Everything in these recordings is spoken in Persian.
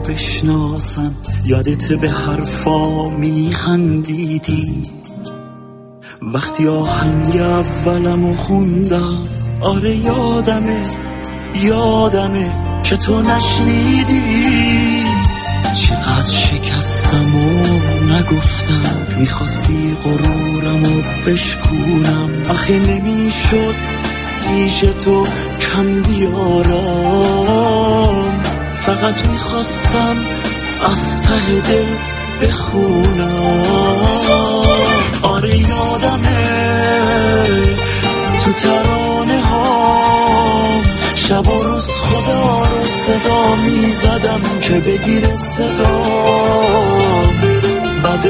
بشناسن. یادت به حرفا میخندیدی وقتی آهنگ اولمو خوندم. آره یادمه که تو نشنیدی. چقدر شکستم و نگفتم، میخواستی غرورمو بشکونم. آخه نمیشد پیش تو کم بیارم، فقط میخواستم از ته دل بخونم. آره یادمه تو ترانه ها شب و روز خدا رو صدا میزدم که بگیره صدام. بعد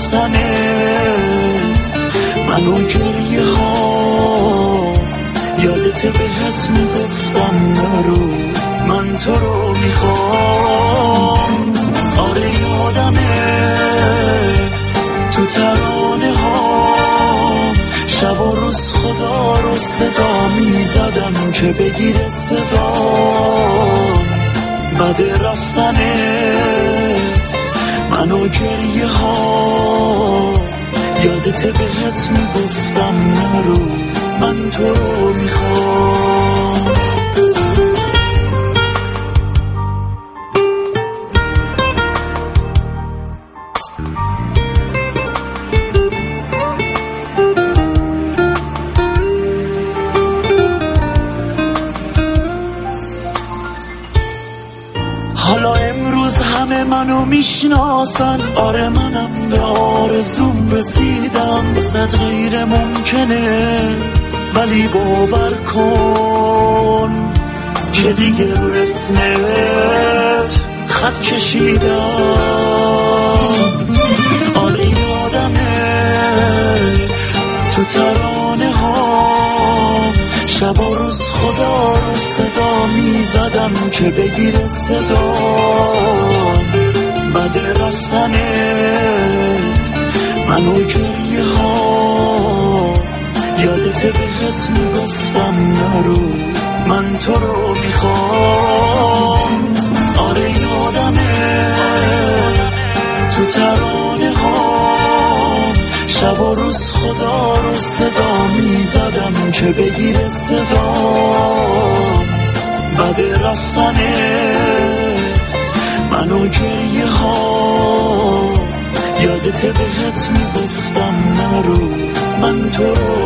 رفتنت منو گریه ها، یادت بهت میگفتم نرو من تو رو میخوام. آره یادمه تو ترانه ها شب و روز خدا رو صدا میزدم که بگیره صدام. بعد رفتنت منو گریه ها، یادت بهت میگفتم نرو من تو رو میخوام. حالا امروز همه منو میشناسن. آره منم به آرزوم رسیدم. بسد غیر ممکنه ولی باور کن که دیگه رو اسمت خط کشیدم. آره یادمه تو ترانه ها شب و روز خدا رو صدا میزدم که بگیره صدام. بعد رفتنت منو گریه ها، یادت بهت میگفتم نرو من تو رو میخوام. آره یادمه تو ترانه ها شب و روز خدا رو صدا میزدم که بگیره صدام. بعد رفتنت منو گریه ها، یادت بهت میگفتم نرو من تو رو